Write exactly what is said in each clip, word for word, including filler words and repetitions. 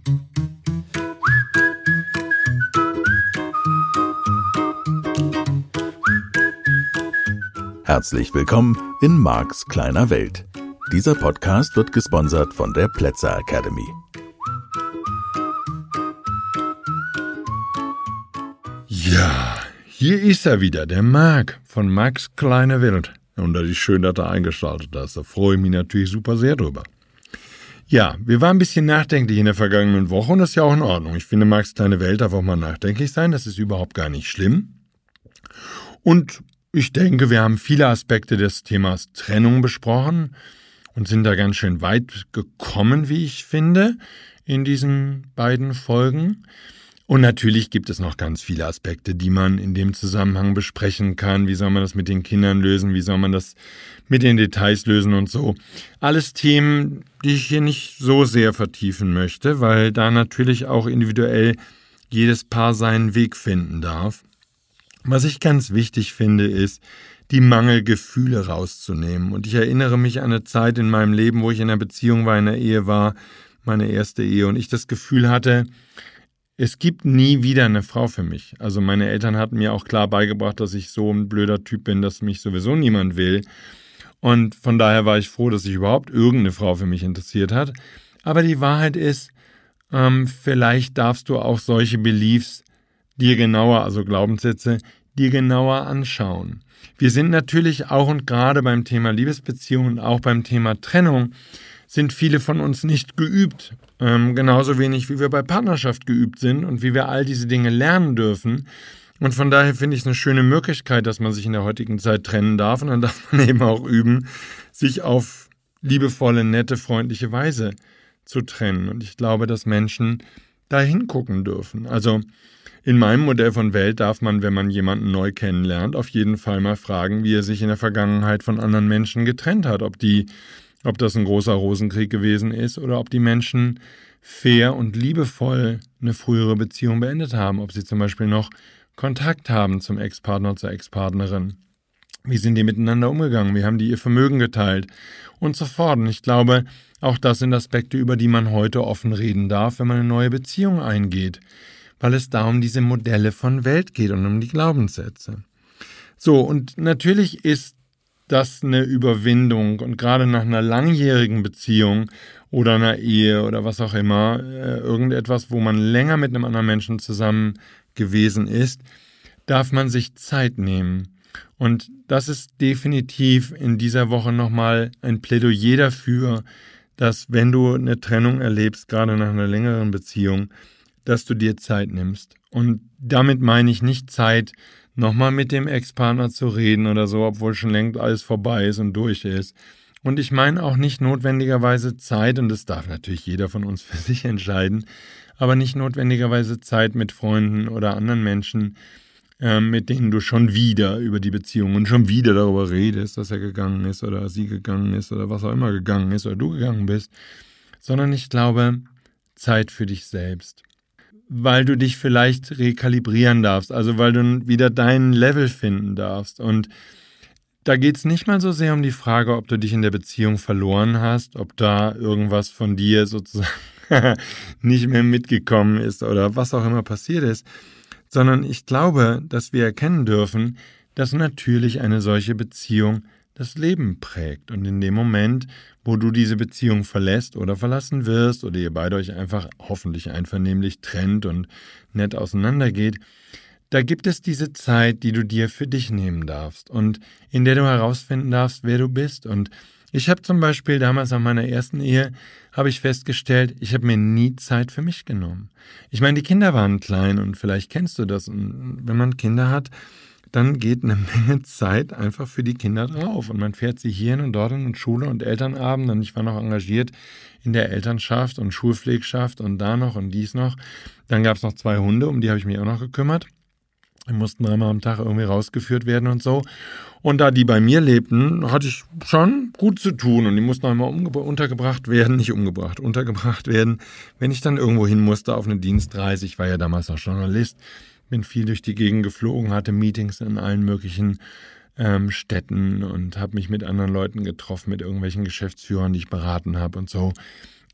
Herzlich willkommen in Marks kleiner Welt. Dieser Podcast wird gesponsert von der Plätzer Academy. Ja, hier ist er wieder, der Mark von Marks kleiner Welt. Und das ist schön, dass er eingeschaltet hast. Da freue ich mich natürlich super sehr drüber. Ja, wir waren ein bisschen nachdenklich in der vergangenen Woche und das ist ja auch in Ordnung. Ich finde, Marks kleine Welt darf auch mal nachdenklich sein. Das ist überhaupt gar nicht schlimm. Und ich denke, wir haben viele Aspekte des Themas Trennung besprochen und sind da ganz schön weit gekommen, wie ich finde, in diesen beiden Folgen. Und natürlich gibt es noch ganz viele Aspekte, die man in dem Zusammenhang besprechen kann. Wie soll man das mit den Kindern lösen? Wie soll man das mit den Details lösen und so? Alles Themen, die ich hier nicht so sehr vertiefen möchte, weil da natürlich auch individuell jedes Paar seinen Weg finden darf. Was ich ganz wichtig finde, ist, die Mangelgefühle rauszunehmen. Und ich erinnere mich an eine Zeit in meinem Leben, wo ich in einer Beziehung war, in einer Ehe war, meine erste Ehe, und ich das Gefühl hatte, es gibt nie wieder eine Frau für mich. Also meine Eltern hatten mir auch klar beigebracht, dass ich so ein blöder Typ bin, dass mich sowieso niemand will. Und von daher war ich froh, dass sich überhaupt irgendeine Frau für mich interessiert hat. Aber die Wahrheit ist, ähm, vielleicht darfst du auch solche Beliefs dir genauer, also Glaubenssätze, dir genauer anschauen. Wir sind natürlich auch und gerade beim Thema Liebesbeziehungen und auch beim Thema Trennung sind viele von uns nicht geübt. Ähm, genauso wenig, wie wir bei Partnerschaft geübt sind und wie wir all diese Dinge lernen dürfen. Und von daher finde ich es eine schöne Möglichkeit, dass man sich in der heutigen Zeit trennen darf. Und dann darf man eben auch üben, sich auf liebevolle, nette, freundliche Weise zu trennen. Und ich glaube, dass Menschen da hingucken dürfen. Also in meinem Modell von Welt darf man, wenn man jemanden neu kennenlernt, auf jeden Fall mal fragen, wie er sich in der Vergangenheit von anderen Menschen getrennt hat. Ob die Ob das ein großer Rosenkrieg gewesen ist oder ob die Menschen fair und liebevoll eine frühere Beziehung beendet haben. Ob sie zum Beispiel noch Kontakt haben zum Ex-Partner, zur Ex-Partnerin. Wie sind die miteinander umgegangen? Wie haben die ihr Vermögen geteilt? Und so fort. Und ich glaube, auch das sind Aspekte, über die man heute offen reden darf, wenn man eine neue Beziehung eingeht. Weil es da um diese Modelle von Welt geht und um die Glaubenssätze. So, und natürlich ist das eine Überwindung und gerade nach einer langjährigen Beziehung oder einer Ehe oder was auch immer, äh, irgendetwas, wo man länger mit einem anderen Menschen zusammen gewesen ist, darf man sich Zeit nehmen. Und das ist definitiv in dieser Woche nochmal ein Plädoyer dafür, dass wenn du eine Trennung erlebst, gerade nach einer längeren Beziehung, dass du dir Zeit nimmst. Und damit meine ich nicht Zeit, nochmal mit dem Ex-Partner zu reden oder so, obwohl schon längst alles vorbei ist und durch ist. Und ich meine auch nicht notwendigerweise Zeit, und das darf natürlich jeder von uns für sich entscheiden, aber nicht notwendigerweise Zeit mit Freunden oder anderen Menschen, äh, mit denen du schon wieder über die Beziehung und schon wieder darüber redest, dass er gegangen ist oder sie gegangen ist oder was auch immer gegangen ist oder du gegangen bist, sondern ich glaube, Zeit für dich selbst. Weil du dich vielleicht rekalibrieren darfst, also weil du wieder deinen Level finden darfst. Und da geht es nicht mal so sehr um die Frage, ob du dich in der Beziehung verloren hast, ob da irgendwas von dir sozusagen nicht mehr mitgekommen ist oder was auch immer passiert ist, sondern ich glaube, dass wir erkennen dürfen, dass natürlich eine solche Beziehung das Leben prägt. Und in dem Moment, wo du diese Beziehung verlässt oder verlassen wirst oder ihr beide euch einfach hoffentlich einvernehmlich trennt und nett auseinandergeht, da gibt es diese Zeit, die du dir für dich nehmen darfst und in der du herausfinden darfst, wer du bist. Und ich habe zum Beispiel damals an meiner ersten Ehe, habe ich festgestellt, ich habe mir nie Zeit für mich genommen. Ich meine, die Kinder waren klein und vielleicht kennst du das. Und wenn man Kinder hat, dann geht eine Menge Zeit einfach für die Kinder drauf. Und man fährt sie hierhin und dorthin und Schule und Elternabend. Und ich war noch engagiert in der Elternschaft und Schulpflegschaft und da noch und dies noch. Dann gab es noch zwei Hunde, um die habe ich mich auch noch gekümmert. Die mussten dreimal am Tag irgendwie rausgeführt werden und so. Und da die bei mir lebten, hatte ich schon gut zu tun. Und die mussten auch immer umge- untergebracht werden, nicht umgebracht, untergebracht werden. Wenn ich dann irgendwo hin musste auf eine Dienstreise, ich war ja damals noch Journalist, bin viel durch die Gegend geflogen, hatte Meetings in allen möglichen ähm, Städten und habe mich mit anderen Leuten getroffen, mit irgendwelchen Geschäftsführern, die ich beraten habe und so.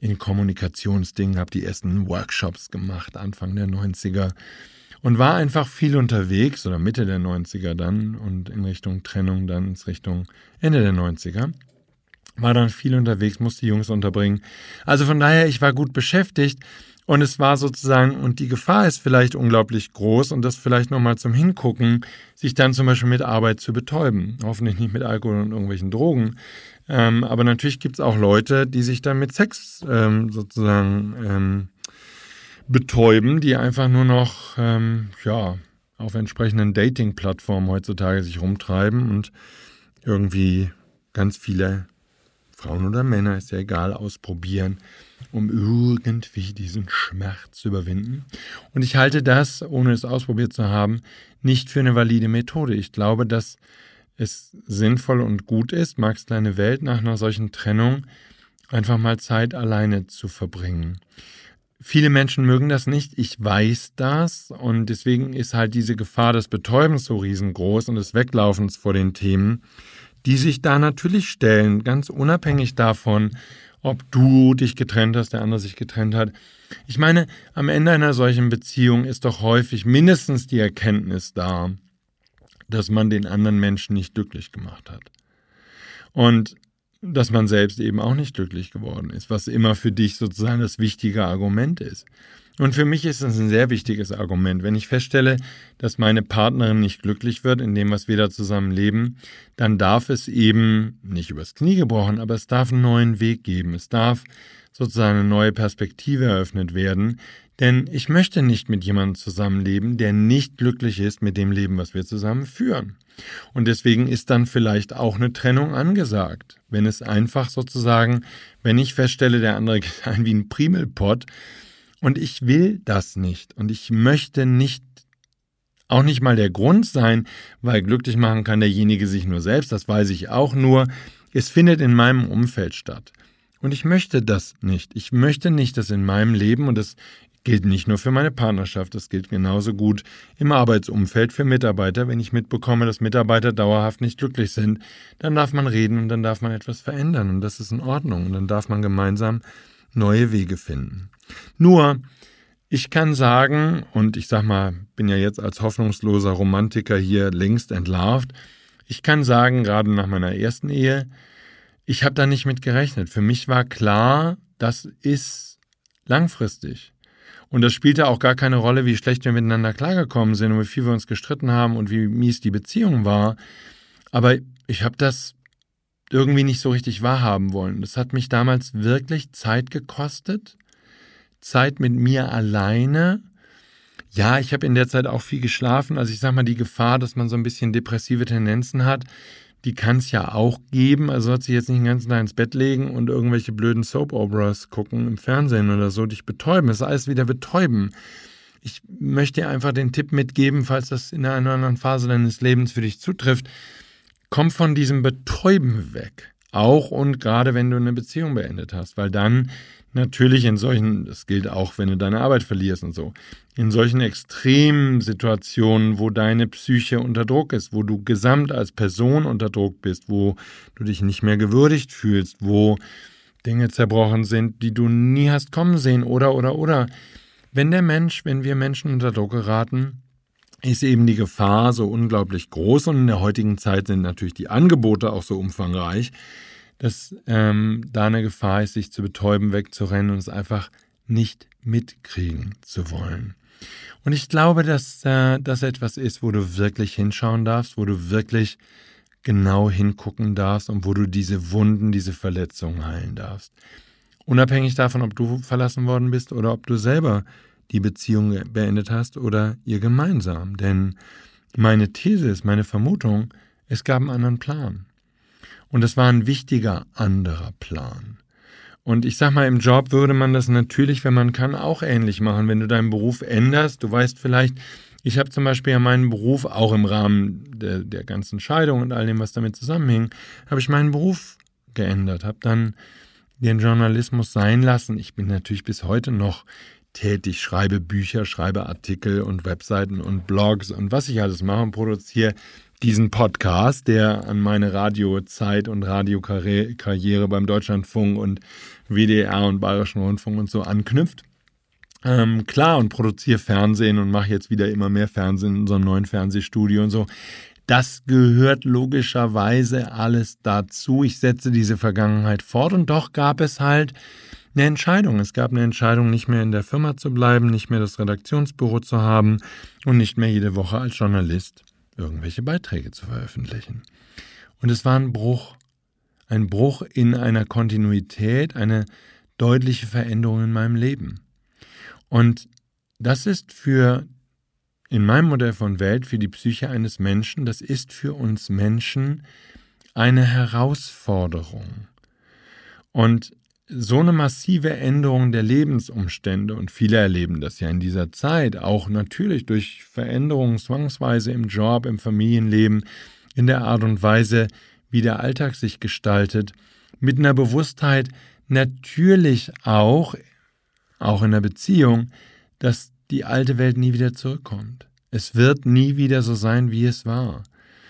in Kommunikationsdingen, habe die ersten Workshops gemacht, Anfang der neunziger und war einfach viel unterwegs oder Mitte der neunziger dann und in Richtung Trennung dann in Richtung Ende der neunziger. War dann viel unterwegs, musste die Jungs unterbringen. Also von daher, ich war gut beschäftigt und es war sozusagen, und die Gefahr ist vielleicht unglaublich groß und das vielleicht nochmal zum Hingucken, sich dann zum Beispiel mit Arbeit zu betäuben. Hoffentlich nicht mit Alkohol und irgendwelchen Drogen. Ähm, aber natürlich gibt es auch Leute, die sich dann mit Sex ähm, sozusagen ähm, betäuben, die einfach nur noch ähm, ja, auf entsprechenden Dating-Plattformen heutzutage sich rumtreiben und irgendwie ganz viele Frauen oder Männer, ist ja egal, ausprobieren, um irgendwie diesen Schmerz zu überwinden. Und ich halte das, ohne es ausprobiert zu haben, nicht für eine valide Methode. Ich glaube, dass es sinnvoll und gut ist, Marks kleine Welt nach einer solchen Trennung einfach mal Zeit alleine zu verbringen. Viele Menschen mögen das nicht, ich weiß das und deswegen ist halt diese Gefahr des Betäubens so riesengroß und des Weglaufens vor den Themen, die sich da natürlich stellen, ganz unabhängig davon, ob du dich getrennt hast, der andere sich getrennt hat. Ich meine, am Ende einer solchen Beziehung ist doch häufig mindestens die Erkenntnis da, dass man den anderen Menschen nicht glücklich gemacht hat. Und dass man selbst eben auch nicht glücklich geworden ist, was immer für dich sozusagen das wichtige Argument ist. Und für mich ist das ein sehr wichtiges Argument. Wenn ich feststelle, dass meine Partnerin nicht glücklich wird in dem, was wir da zusammen leben, dann darf es eben, nicht übers Knie gebrochen, aber es darf einen neuen Weg geben. Es darf sozusagen eine neue Perspektive eröffnet werden. Denn ich möchte nicht mit jemandem zusammenleben, der nicht glücklich ist mit dem Leben, was wir zusammen führen. Und deswegen ist dann vielleicht auch eine Trennung angesagt. Wenn es einfach sozusagen, wenn ich feststelle, der andere geht ein wie ein Primelpott, und ich will das nicht und ich möchte nicht, auch nicht mal der Grund sein, weil glücklich machen kann derjenige sich nur selbst, das weiß ich auch, nur es findet in meinem Umfeld statt. Und ich möchte das nicht. Ich möchte nicht, dass in meinem Leben, und das gilt nicht nur für meine Partnerschaft, das gilt genauso gut im Arbeitsumfeld für Mitarbeiter. Wenn ich mitbekomme, dass Mitarbeiter dauerhaft nicht glücklich sind, dann darf man reden und dann darf man etwas verändern und das ist in Ordnung und dann darf man gemeinsam neue Wege finden. Nur, ich kann sagen, und ich sag mal, bin ja jetzt als hoffnungsloser Romantiker hier längst entlarvt, ich kann sagen, gerade nach meiner ersten Ehe, ich habe da nicht mit gerechnet. Für mich war klar, das ist langfristig. Und das spielte auch gar keine Rolle, wie schlecht wir miteinander klargekommen sind und wie viel wir uns gestritten haben und wie mies die Beziehung war. Aber ich habe das irgendwie nicht so richtig wahrhaben wollen. Das hat mich damals wirklich Zeit gekostet. Zeit mit mir alleine. Ja, ich habe in der Zeit auch viel geschlafen. Also ich sag mal, die Gefahr, dass man so ein bisschen depressive Tendenzen hat, die kann es ja auch geben. Also sollst du jetzt nicht den ganzen Tag ins Bett legen und irgendwelche blöden Soap-Operas gucken im Fernsehen oder so, dich betäuben. Das ist alles wieder betäuben. Ich möchte dir einfach den Tipp mitgeben, falls das in einer anderen Phase deines Lebens für dich zutrifft, komm von diesem Betäuben weg. Auch und gerade wenn du eine Beziehung beendet hast, weil dann natürlich in solchen, das gilt auch, wenn du deine Arbeit verlierst und so, in solchen extremen Situationen, wo deine Psyche unter Druck ist, wo du gesamt als Person unter Druck bist, wo du dich nicht mehr gewürdigt fühlst, wo Dinge zerbrochen sind, die du nie hast kommen sehen oder, oder, oder. Wenn der Mensch, wenn wir Menschen unter Druck geraten, ist eben die Gefahr so unglaublich groß und in der heutigen Zeit sind natürlich die Angebote auch so umfangreich, dass ähm, da eine Gefahr ist, sich zu betäuben, wegzurennen und es einfach nicht mitkriegen zu wollen. Und ich glaube, dass äh, das etwas ist, wo du wirklich hinschauen darfst, wo du wirklich genau hingucken darfst und wo du diese Wunden, diese Verletzungen heilen darfst. Unabhängig davon, ob du verlassen worden bist oder ob du selber die Beziehung beendet hast oder ihr gemeinsam. Denn meine These ist, meine Vermutung, es gab einen anderen Plan. Und es war ein wichtiger anderer Plan. Und ich sag mal, im Job würde man das natürlich, wenn man kann, auch ähnlich machen. Wenn du deinen Beruf änderst, du weißt vielleicht, ich habe zum Beispiel ja meinen Beruf, auch im Rahmen der, der ganzen Scheidung und all dem, was damit zusammenhing, habe ich meinen Beruf geändert, habe dann den Journalismus sein lassen. Ich bin natürlich bis heute noch tätig, schreibe Bücher, schreibe Artikel und Webseiten und Blogs und was ich alles mache und produziere diesen Podcast, der an meine Radiozeit und Radiokarriere beim Deutschlandfunk und W D R und Bayerischen Rundfunk und so anknüpft. Ähm, klar, und produziere Fernsehen und mache jetzt wieder immer mehr Fernsehen in unserem neuen Fernsehstudio und so. Das gehört logischerweise alles dazu. Ich setze diese Vergangenheit fort und doch gab es halt eine Entscheidung. Es gab eine Entscheidung, nicht mehr in der Firma zu bleiben, nicht mehr das Redaktionsbüro zu haben und nicht mehr jede Woche als Journalist irgendwelche Beiträge zu veröffentlichen. Und es war ein Bruch, ein Bruch in einer Kontinuität, eine deutliche Veränderung in meinem Leben. Und das ist für, in meinem Modell von Welt, für die Psyche eines Menschen, das ist für uns Menschen eine Herausforderung. Und so eine massive Änderung der Lebensumstände, und viele erleben das ja in dieser Zeit, auch natürlich durch Veränderungen zwangsweise im Job, im Familienleben, in der Art und Weise, wie der Alltag sich gestaltet, mit einer Bewusstheit natürlich auch, auch in der Beziehung, dass die alte Welt nie wieder zurückkommt. Es wird nie wieder so sein, wie es war.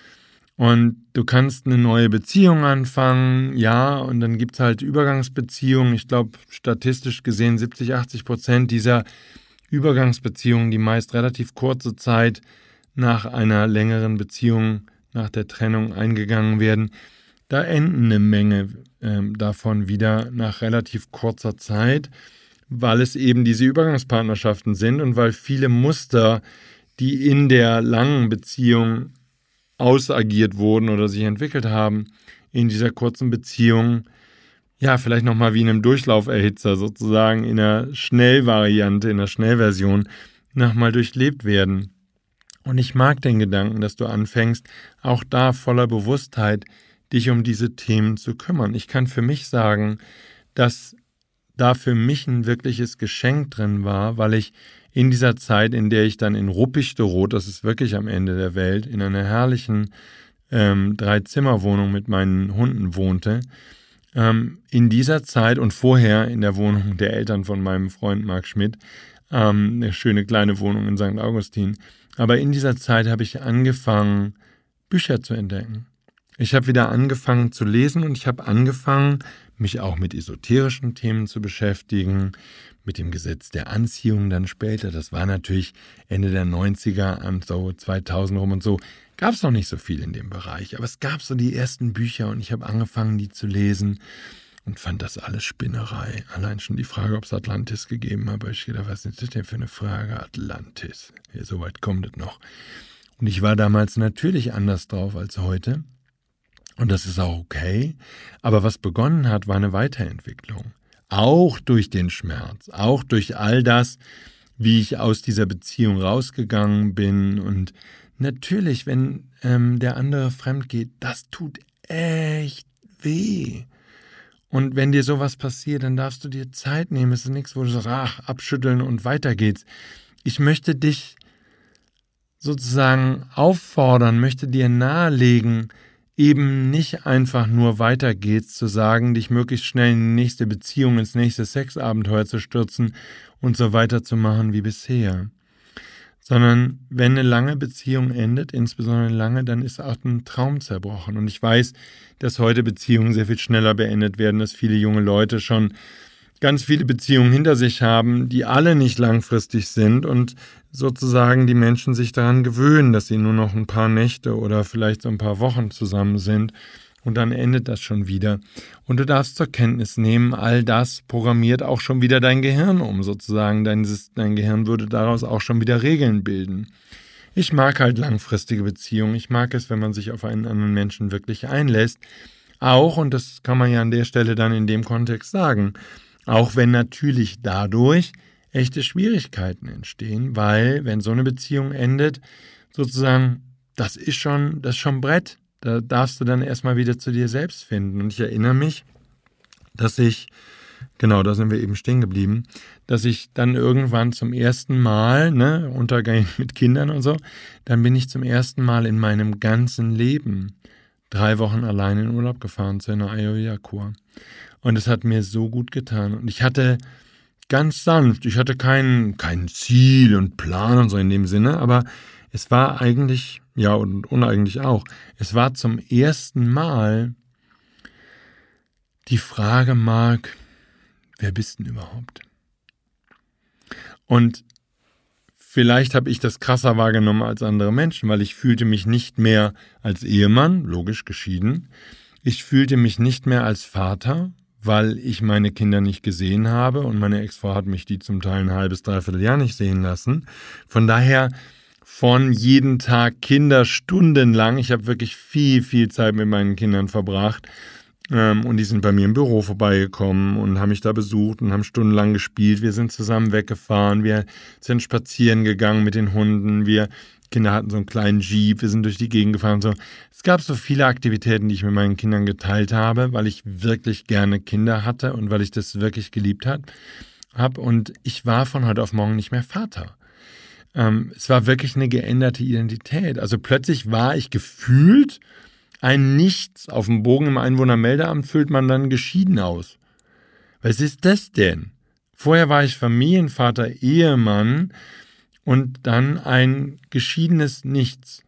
Und du kannst eine neue Beziehung anfangen, ja, und dann gibt es halt Übergangsbeziehungen. Ich glaube, statistisch gesehen siebzig, achtzig Prozent dieser Übergangsbeziehungen, die meist relativ kurze Zeit nach einer längeren Beziehung, nach der Trennung eingegangen werden, da enden eine Menge äh, davon wieder nach relativ kurzer Zeit, weil es eben diese Übergangspartnerschaften sind und weil viele Muster, die in der langen Beziehung ausagiert wurden oder sich entwickelt haben, in dieser kurzen Beziehung, ja, vielleicht nochmal wie in einem Durchlauferhitzer sozusagen, in einer Schnellvariante, in einer Schnellversion, nochmal durchlebt werden. Und ich mag den Gedanken, dass du anfängst, auch da voller Bewusstheit dich um diese Themen zu kümmern. Ich kann für mich sagen, dass da für mich ein wirkliches Geschenk drin war, weil ich in dieser Zeit, in der ich dann in Ruppichteroth, das ist wirklich am Ende der Welt, in einer herrlichen ähm, Drei-Zimmer-Wohnung mit meinen Hunden wohnte, ähm, in dieser Zeit und vorher in der Wohnung der Eltern von meinem Freund Marc Schmidt, ähm, eine schöne kleine Wohnung in Sankt Augustin, aber in dieser Zeit habe ich angefangen, Bücher zu entdecken. Ich habe wieder angefangen zu lesen und ich habe angefangen, mich auch mit esoterischen Themen zu beschäftigen, mit dem Gesetz der Anziehung dann später. Das war natürlich Ende der neunziger, an so zweitausend rum und so, gab es noch nicht so viel in dem Bereich. Aber es gab so die ersten Bücher und ich habe angefangen, die zu lesen und fand das alles Spinnerei. Allein schon die Frage, ob es Atlantis gegeben hat. Aber ich dachte, was ist das denn für eine Frage? Atlantis. Ja, so weit kommt es noch. Und ich war damals natürlich anders drauf als heute. Und das ist auch okay. Aber was begonnen hat, war eine Weiterentwicklung. Auch durch den Schmerz, auch durch all das, wie ich aus dieser Beziehung rausgegangen bin. Und natürlich, wenn ähm, der andere fremd geht, das tut echt weh. Und wenn dir sowas passiert, dann darfst du dir Zeit nehmen. Es ist nichts, wo du sagst, ach, abschütteln und weiter geht's. Ich möchte dich sozusagen auffordern, möchte dir nahelegen, eben nicht einfach nur weiter geht's, zu sagen, dich möglichst schnell in die nächste Beziehung, ins nächste Sexabenteuer zu stürzen und so weiter zu machen wie bisher. Sondern wenn eine lange Beziehung endet, insbesondere lange, dann ist auch ein Traum zerbrochen. Und ich weiß, dass heute Beziehungen sehr viel schneller beendet werden, dass viele junge Leute schon ganz viele Beziehungen hinter sich haben, die alle nicht langfristig sind und sozusagen die Menschen sich daran gewöhnen, dass sie nur noch ein paar Nächte oder vielleicht so ein paar Wochen zusammen sind und dann endet das schon wieder. Und du darfst zur Kenntnis nehmen, all das programmiert auch schon wieder dein Gehirn um, sozusagen. Dein, dein Gehirn würde daraus auch schon wieder Regeln bilden. Ich mag halt langfristige Beziehungen. Ich mag es, wenn man sich auf einen anderen Menschen wirklich einlässt. Auch, und das kann man ja an der Stelle dann in dem Kontext sagen, auch wenn natürlich dadurch echte Schwierigkeiten entstehen, weil, wenn so eine Beziehung endet, sozusagen, das ist schon, das ist schon Brett. Da darfst du dann erstmal wieder zu dir selbst finden. Und ich erinnere mich, dass ich, genau, da sind wir eben stehen geblieben, dass ich dann irgendwann zum ersten Mal, ne, Untergang mit Kindern und so, dann bin ich zum ersten Mal in meinem ganzen Leben drei Wochen allein in Urlaub gefahren zu einer Ayurveda-Kur. Und es hat mir so gut getan. Und ich hatte ganz sanft. Ich hatte kein, kein Ziel und Plan und so in dem Sinne, aber es war eigentlich, ja und uneigentlich auch, es war zum ersten Mal die Frage, Marc, wer bist denn überhaupt? Und vielleicht habe ich das krasser wahrgenommen als andere Menschen, weil ich fühlte mich nicht mehr als Ehemann, logisch geschieden. Ich fühlte mich nicht mehr als Vater, weil ich meine Kinder nicht gesehen habe und meine Ex-Frau hat mich die zum Teil ein halbes, dreiviertel Jahr nicht sehen lassen. Von daher von jeden Tag Kinder stundenlang, ich habe wirklich viel, viel Zeit mit meinen Kindern verbracht, Ähm, und die sind bei mir im Büro vorbeigekommen und haben mich da besucht und haben stundenlang gespielt. Wir sind zusammen weggefahren, wir sind spazieren gegangen mit den Hunden, wir Kinder hatten so einen kleinen Jeep, wir sind durch die Gegend gefahren und so. Es gab so viele Aktivitäten, die ich mit meinen Kindern geteilt habe, weil ich wirklich gerne Kinder hatte und weil ich das wirklich geliebt habe. Und ich war von heute auf morgen nicht mehr Vater. Ähm, es war wirklich eine geänderte Identität. Also plötzlich war ich gefühlt ein Nichts. Auf dem Bogen im Einwohnermeldeamt füllt man dann geschieden aus. Was ist das denn? Vorher war ich Familienvater, Ehemann und dann ein geschiedenes Nichts.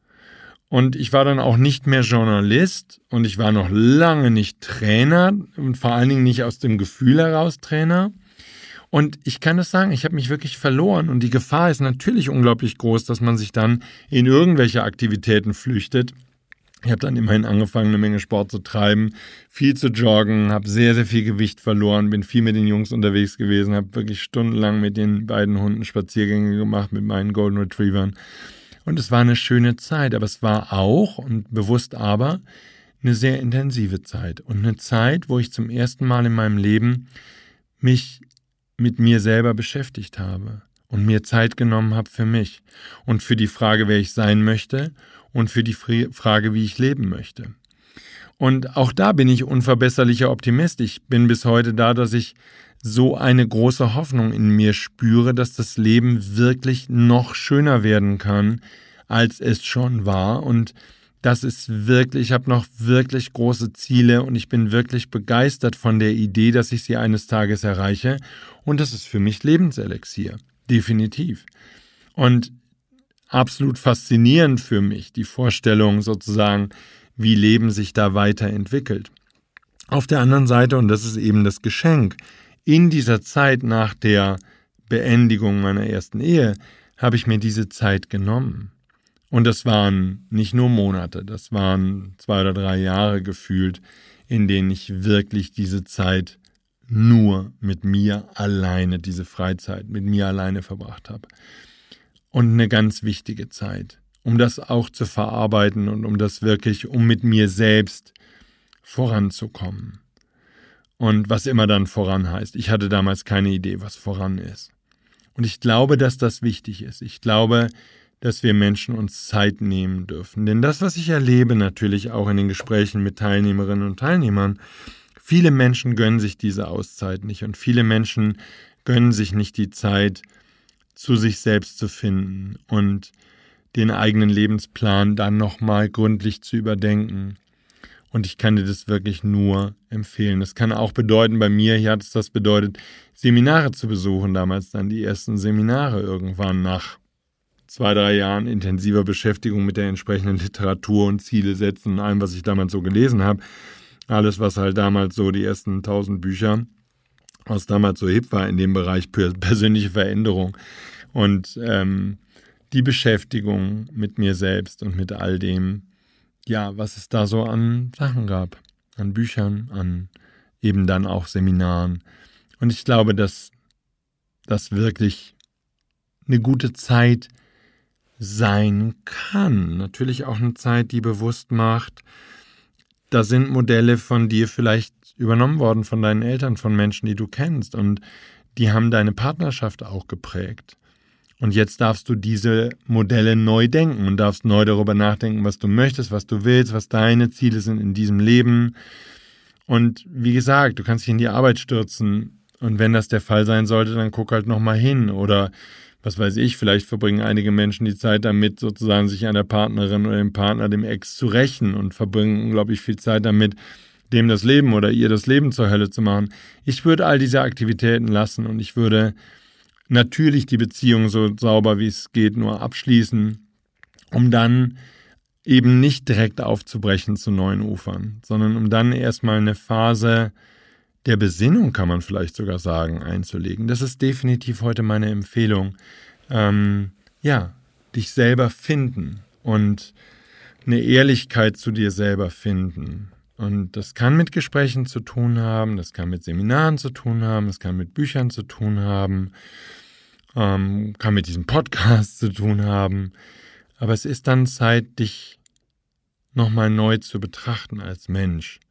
Und ich war dann auch nicht mehr Journalist und ich war noch lange nicht Trainer und vor allen Dingen nicht aus dem Gefühl heraus Trainer. Und ich kann das sagen, ich habe mich wirklich verloren und die Gefahr ist natürlich unglaublich groß, dass man sich dann in irgendwelche Aktivitäten flüchtet. Ich habe dann immerhin angefangen, eine Menge Sport zu treiben, viel zu joggen, habe sehr, sehr viel Gewicht verloren, bin viel mit den Jungs unterwegs gewesen, habe wirklich stundenlang mit den beiden Hunden Spaziergänge gemacht, mit meinen Golden Retrievern. Und es war eine schöne Zeit, aber es war auch, und bewusst aber, eine sehr intensive Zeit. Und eine Zeit, wo ich zum ersten Mal in meinem Leben mich mit mir selber beschäftigt habe und mir Zeit genommen habe für mich und für die Frage, wer ich sein möchte und für die Frage, wie ich leben möchte. Und auch da bin ich unverbesserlicher Optimist. Ich bin bis heute da, dass ich so eine große Hoffnung in mir spüre, dass das Leben wirklich noch schöner werden kann, als es schon war. Und das ist wirklich, ich habe noch wirklich große Ziele und ich bin wirklich begeistert von der Idee, dass ich sie eines Tages erreiche. Und das ist für mich Lebenselixier, definitiv. Und absolut faszinierend für mich, die Vorstellung sozusagen, wie Leben sich da weiterentwickelt. Auf der anderen Seite, und das ist eben das Geschenk, in dieser Zeit nach der Beendigung meiner ersten Ehe habe ich mir diese Zeit genommen. Und das waren nicht nur Monate, das waren zwei oder drei Jahre gefühlt, in denen ich wirklich diese Zeit nur mit mir alleine, diese Freizeit mit mir alleine verbracht habe. Und eine ganz wichtige Zeit, um das auch zu verarbeiten und um das wirklich, um mit mir selbst voranzukommen. Und was immer dann voran heißt. Ich hatte damals keine Idee, was voran ist. Und ich glaube, dass das wichtig ist. Ich glaube, dass wir Menschen uns Zeit nehmen dürfen. Denn das, was ich erlebe, natürlich auch in den Gesprächen mit Teilnehmerinnen und Teilnehmern, viele Menschen gönnen sich diese Auszeit nicht und viele Menschen gönnen sich nicht die Zeit, zu sich selbst zu finden und den eigenen Lebensplan dann nochmal gründlich zu überdenken. Und ich kann dir das wirklich nur empfehlen. Das kann auch bedeuten, bei mir hier hat es das bedeutet, Seminare zu besuchen, damals dann die ersten Seminare irgendwann nach zwei, drei Jahren intensiver Beschäftigung mit der entsprechenden Literatur und Ziele setzen und allem, was ich damals so gelesen habe. Alles, was halt damals so die ersten tausend Bücher, was damals so hip war in dem Bereich persönliche Veränderung und ähm, die Beschäftigung mit mir selbst und mit all dem, ja, was es da so an Sachen gab, an Büchern, an eben dann auch Seminaren. Und ich glaube, dass das wirklich eine gute Zeit sein kann. Natürlich auch eine Zeit, die bewusst macht, da sind Modelle von dir vielleicht übernommen worden, von deinen Eltern, von Menschen, die du kennst. Und die haben deine Partnerschaft auch geprägt. Und jetzt darfst du diese Modelle neu denken und darfst neu darüber nachdenken, was du möchtest, was du willst, was deine Ziele sind in diesem Leben. Und wie gesagt, du kannst dich in die Arbeit stürzen. Und wenn das der Fall sein sollte, dann guck halt nochmal hin. Oder was weiß ich, vielleicht verbringen einige Menschen die Zeit damit, sozusagen sich an der Partnerin oder dem Partner, dem Ex zu rächen und verbringen unglaublich viel Zeit damit, dem das Leben oder ihr das Leben zur Hölle zu machen. Ich würde all diese Aktivitäten lassen und ich würde natürlich die Beziehung so sauber wie es geht nur abschließen, um dann eben nicht direkt aufzubrechen zu neuen Ufern, sondern um dann erstmal eine Phase der Besinnung, kann man vielleicht sogar sagen, einzulegen. Das ist definitiv heute meine Empfehlung. Ähm, ja, dich selber finden und eine Ehrlichkeit zu dir selber finden. Und das kann mit Gesprächen zu tun haben, das kann mit Seminaren zu tun haben, das kann mit Büchern zu tun haben, ähm, kann mit diesem Podcast zu tun haben. Aber es ist dann Zeit, dich nochmal neu zu betrachten als Mensch.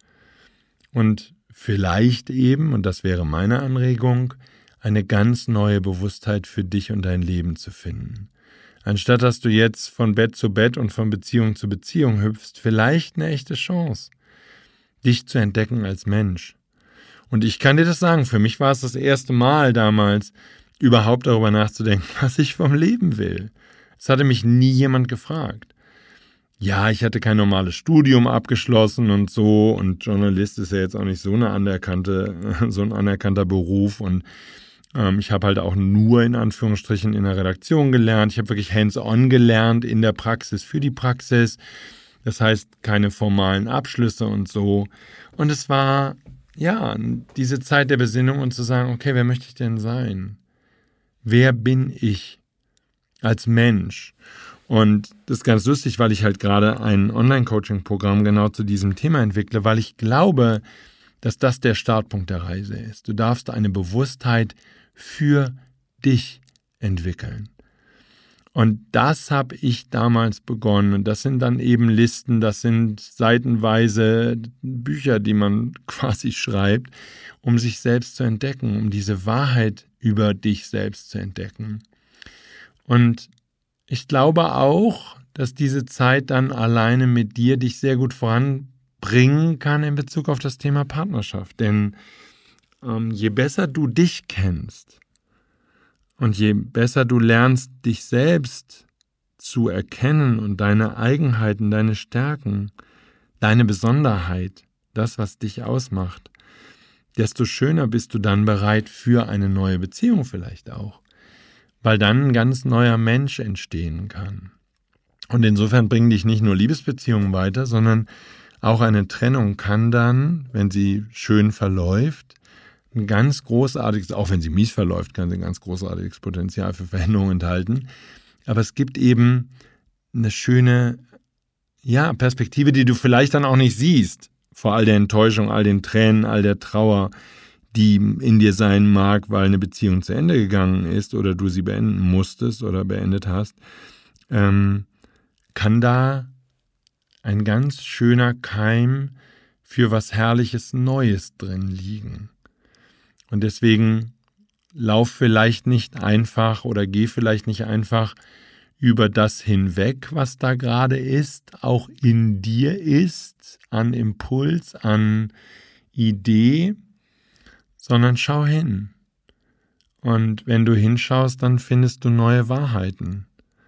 Und vielleicht eben, und das wäre meine Anregung, eine ganz neue Bewusstheit für dich und dein Leben zu finden. Anstatt dass du jetzt von Bett zu Bett und von Beziehung zu Beziehung hüpfst, vielleicht eine echte Chance, dich zu entdecken als Mensch. Und ich kann dir das sagen, für mich war es das erste Mal damals, überhaupt darüber nachzudenken, was ich vom Leben will. Es hatte mich nie jemand gefragt. Ja, ich hatte kein normales Studium abgeschlossen und so, und Journalist ist ja jetzt auch nicht so eine anerkannte, so ein anerkannter Beruf, und ähm, ich habe halt auch nur in Anführungsstrichen in der Redaktion gelernt. Ich habe wirklich hands-on gelernt in der Praxis, für die Praxis. Das heißt, keine formalen Abschlüsse und so. Und es war, ja, diese Zeit der Besinnung und zu sagen, okay, wer möchte ich denn sein? Wer bin ich als Mensch? Und das ist ganz lustig, weil ich halt gerade ein Online-Coaching-Programm genau zu diesem Thema entwickle, weil ich glaube, dass das der Startpunkt der Reise ist. Du darfst eine Bewusstheit für dich entwickeln. Und das habe ich damals begonnen. Und das sind dann eben Listen, das sind seitenweise Bücher, die man quasi schreibt, um sich selbst zu entdecken, um diese Wahrheit über dich selbst zu entdecken. Und ich glaube auch, dass diese Zeit dann alleine mit dir dich sehr gut voranbringen kann in Bezug auf das Thema Partnerschaft. Denn ähm, je besser du dich kennst und je besser du lernst, dich selbst zu erkennen und deine Eigenheiten, deine Stärken, deine Besonderheit, das, was dich ausmacht, desto schöner bist du dann bereit für eine neue Beziehung vielleicht auch. Weil dann ein ganz neuer Mensch entstehen kann. Und insofern bringen dich nicht nur Liebesbeziehungen weiter, sondern auch eine Trennung kann dann, wenn sie schön verläuft, ein ganz großartiges, auch wenn sie mies verläuft, kann sie ein ganz großartiges Potenzial für Veränderungen enthalten. Aber es gibt eben eine schöne, ja, Perspektive, die du vielleicht dann auch nicht siehst, vor all der Enttäuschung, all den Tränen, all der Trauer, die in dir sein mag, weil eine Beziehung zu Ende gegangen ist oder du sie beenden musstest oder beendet hast, ähm, kann da ein ganz schöner Keim für was Herrliches Neues drin liegen. Und deswegen lauf vielleicht nicht einfach oder geh vielleicht nicht einfach über das hinweg, was da gerade ist, auch in dir ist, an Impuls, an Idee, sondern schau hin. Und wenn du hinschaust, dann findest du neue Wahrheiten.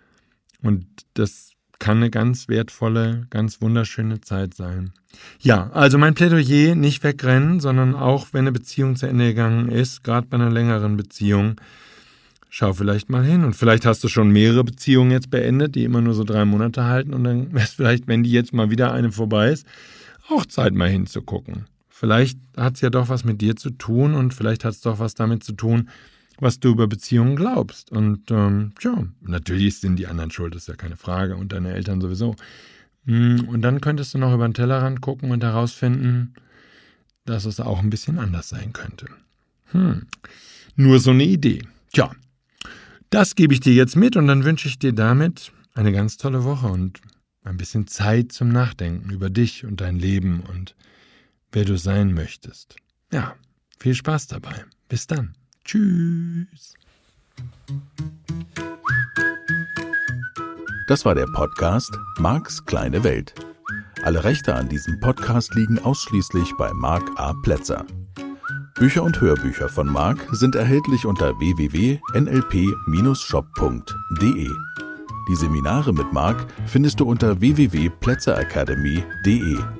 Und das kann eine ganz wertvolle, ganz wunderschöne Zeit sein. Ja, also mein Plädoyer, nicht wegrennen, sondern auch, wenn eine Beziehung zu Ende gegangen ist, gerade bei einer längeren Beziehung, schau vielleicht mal hin. Und vielleicht hast du schon mehrere Beziehungen jetzt beendet, die immer nur so drei Monate halten. Und dann wäre es vielleicht, wenn die jetzt mal wieder eine vorbei ist, auch Zeit mal hinzugucken. Vielleicht hat es ja doch was mit dir zu tun und vielleicht hat es doch was damit zu tun, was du über Beziehungen glaubst. Und ähm, ja, natürlich sind die anderen schuld, ist ja keine Frage, und deine Eltern sowieso. Und dann könntest du noch über den Tellerrand gucken und herausfinden, dass es auch ein bisschen anders sein könnte. Hm. Nur so eine Idee. Tja, das gebe ich dir jetzt mit und dann wünsche ich dir damit eine ganz tolle Woche und ein bisschen Zeit zum Nachdenken über dich und dein Leben und wer du sein möchtest. Ja, viel Spaß dabei. Bis dann. Tschüss. Das war der Podcast Marks kleine Welt. Alle Rechte an diesem Podcast liegen ausschließlich bei Mark A. Plätzer. Bücher und Hörbücher von Mark sind erhältlich unter w w w punkt n l p Bindestrich shop punkt d e. Die Seminare mit Mark findest du unter w w w punkt plätzer academy punkt d e.